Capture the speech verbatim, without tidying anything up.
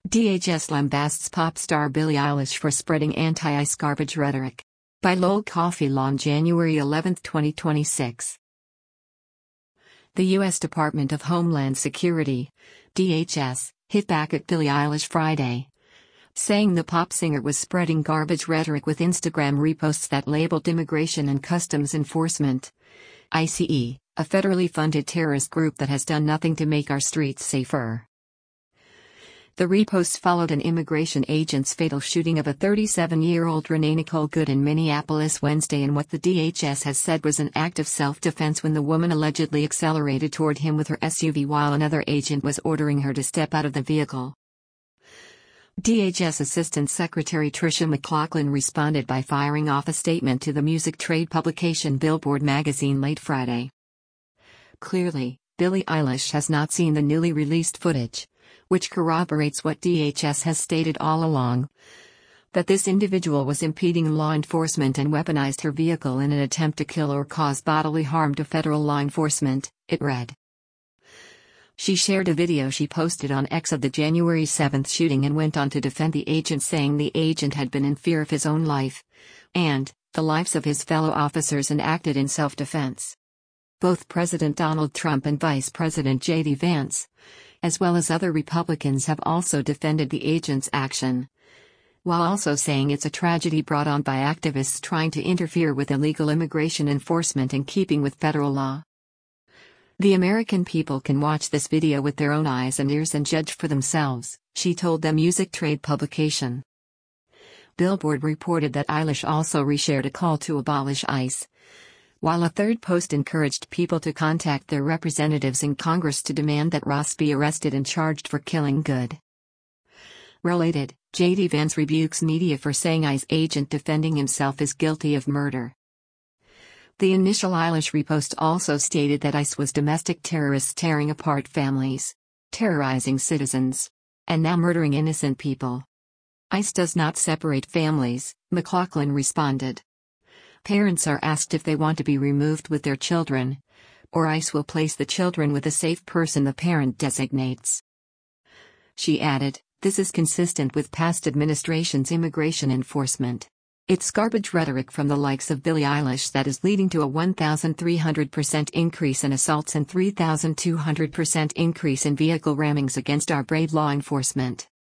D H S lambasts pop star Billie Eilish for spreading anti-ICE garbage rhetoric. By Lowell Coffey Law, January eleventh, twenty twenty-six. The U S Department of Homeland Security, D H S, hit back at Billie Eilish Friday, saying the pop singer was spreading garbage rhetoric with Instagram reposts that labeled Immigration and Customs Enforcement, ICE, a federally funded terrorist group that has done nothing to make our streets safer. The reposts followed an immigration agent's fatal shooting of a thirty-seven-year-old Renee Nicole Good in Minneapolis Wednesday in what the D H S has said was an act of self-defense when the woman allegedly accelerated toward him with her S U V while another agent was ordering her to step out of the vehicle. D H S Assistant Secretary Tricia McLaughlin responded by firing off a statement to the music trade publication Billboard magazine late Friday. Clearly, Billie Eilish has not seen the newly released footage, which corroborates what D H S has stated all along, that this individual was impeding law enforcement and weaponized her vehicle in an attempt to kill or cause bodily harm to federal law enforcement, it read. She shared a video she posted on X of the January seventh shooting and went on to defend the agent, saying the agent had been in fear of his own life and the lives of his fellow officers and acted in self-defense. Both President Donald Trump and Vice President J D Vance, as well as other Republicans, have also defended the agent's action, while also saying it's a tragedy brought on by activists trying to interfere with illegal immigration enforcement in keeping with federal law. The American people can watch this video with their own eyes and ears and judge for themselves, she told the music trade publication. Billboard reported that Eilish also reshared a call to abolish ICE, while a third post encouraged people to contact their representatives in Congress to demand that Ross be arrested and charged for killing Good. Related, J D Vance rebukes media for saying ICE agent defending himself is guilty of murder. The initial Eilish repost also stated that ICE was domestic terrorists tearing apart families, terrorizing citizens, and now murdering innocent people. ICE does not separate families, McLaughlin responded. Parents are asked if they want to be removed with their children, or ICE will place the children with a safe person the parent designates. She added, this is consistent with past administrations' immigration enforcement. It's garbage rhetoric from the likes of Billie Eilish that is leading to a one thousand three hundred percent increase in assaults and three thousand two hundred percent increase in vehicle rammings against our brave law enforcement.